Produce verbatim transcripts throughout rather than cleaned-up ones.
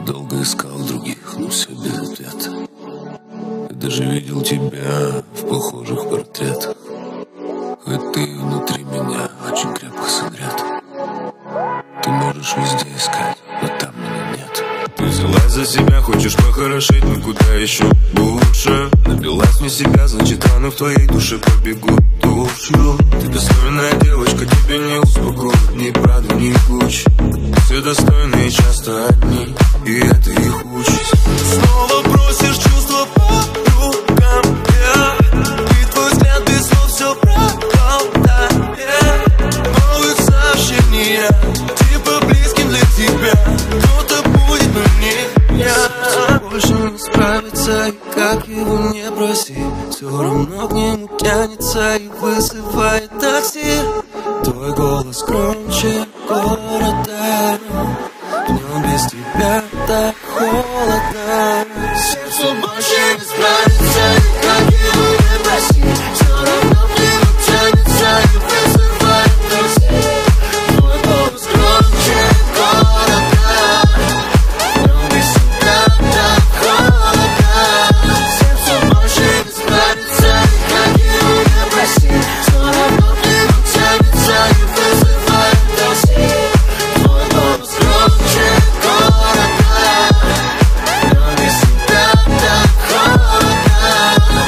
долго искал других, но все без ответа. Я даже видел тебя в похожих портретах. Хоть ты внутри меня очень крепко согрет. Ты можешь везде искать, но там меня нет. Ты взялась за себя, хочешь похорошеть, но куда еще лучше? Напилась мне себя, значит раны в твоей душе побегут душу. Ты достойная девочка, тебе не успокоит ни правда, ни куч. Все достойные часто одни, и это их участь. Снова бросишь чувства по рукам, yeah. И твой взгляд без слов все проболтает. Новых сообщений, типа близким для тебя. Кто-то будет, но не я. Сердце больше не справится, и как его не проси, все равно к нему тянется и вызывает такси. Твой голос громче города, в нем без тебя так холодно. Сердце больше не справится, и как его не проси, все равно к нему тянется и вызывает такси. Твой голос громче города, в нем без тебя так холодно. Сердце больше не справится, и как его не проси, все равно к нему тянется и вызывает такси. Твой голос громче города, но без тебя так холодно.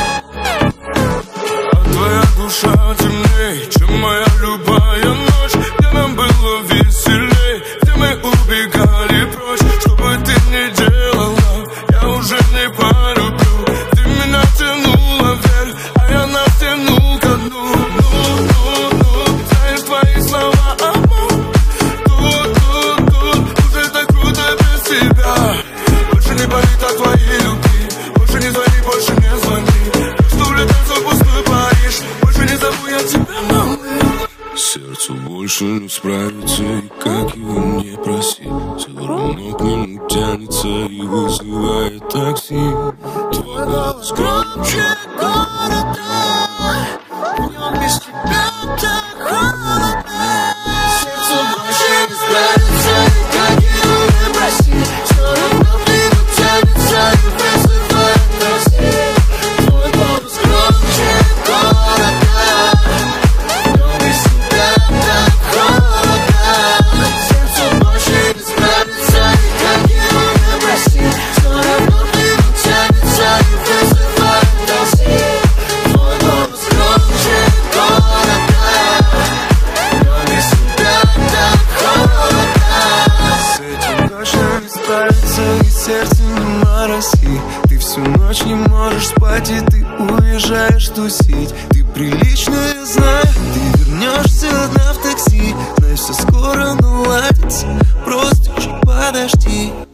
А твоя душа темней, чем моя любая ночь, где нам было веселей, где мы убегали прочь. Что бы ты ни делала, я уже не полюблю. Ты меня тянула вверх, а я нас тянул ко дну. Ну, ну, ну, знаешь, твои слова обман. Тут, тут, тут, уже так круто без тебя. Больше не болит от твоей любви, больше не звони, больше не звони. Так что улетать в пустой Париж, больше не зову я тебя, малыш. Сердцу больше не справится, и как его не проси, все равно к нему тянется и вызывает такси. Твой голос громче города, в нем без тебя так холодно. Сердце больше не справится, и как его не проси, все равно к нему тянется и вызывает такси. Твой голос громче города, но без тебя так холодно. Сердце больше не справится, и как его не проси, все равно к нему тянется и вызывает такси. Твой голос громче города, но без тебя так холодно. С этим точно не справится, и сердце не мороси. Ты всю ночь не можешь спать, и ты уезжаешь тусить. Ты приличная, знаю, ты вернешься одна в такси. Знай, все скоро наладится, просто чуть подожди.